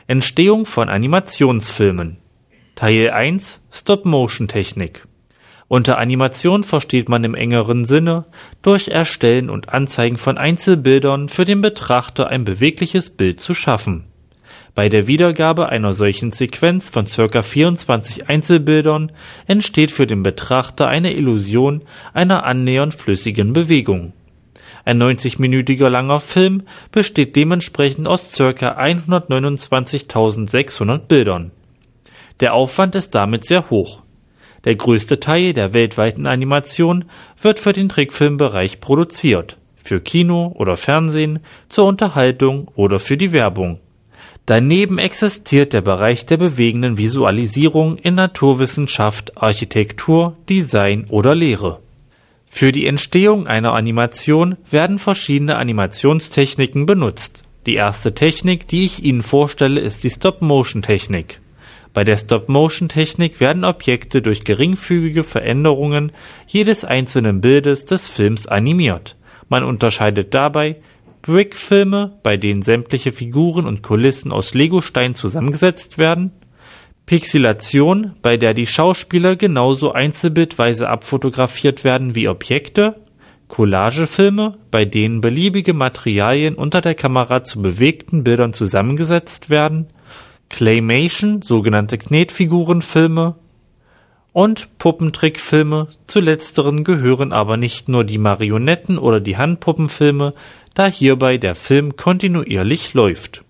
Entstehung von Animationsfilmen. Teil 1 Stop-Motion-Technik. Unter Animation versteht man im engeren Sinne durch Erstellen und Anzeigen von Einzelbildern für den Betrachter ein bewegliches Bild zu schaffen. Bei der Wiedergabe einer solchen Sequenz von ca. 24 Einzelbildern entsteht für den Betrachter eine Illusion einer annähernd flüssigen Bewegung. Ein 90-minütiger langer Film besteht dementsprechend aus ca. 129.600 Bildern. Der Aufwand ist damit sehr hoch. Der größte Teil der weltweiten Animation wird für den Trickfilmbereich produziert, für Kino oder Fernsehen, zur Unterhaltung oder für die Werbung. Daneben existiert der Bereich der bewegenden Visualisierung in Naturwissenschaft, Architektur, Design oder Lehre. Für die Entstehung einer Animation werden verschiedene Animationstechniken benutzt. Die erste Technik, die ich Ihnen vorstelle, ist die Stop-Motion-Technik. Bei der Stop-Motion-Technik werden Objekte durch geringfügige Veränderungen jedes einzelnen Bildes des Films animiert. Man unterscheidet dabei Brick-Filme, bei denen sämtliche Figuren und Kulissen aus Legosteinen zusammengesetzt werden, Pixelation, bei der die Schauspieler genauso einzelbildweise abfotografiert werden wie Objekte, Collagefilme, bei denen beliebige Materialien unter der Kamera zu bewegten Bildern zusammengesetzt werden, Claymation, sogenannte Knetfigurenfilme und Puppentrickfilme. Zu letzteren gehören aber nicht nur die Marionetten- oder die Handpuppenfilme, da hierbei der Film kontinuierlich läuft.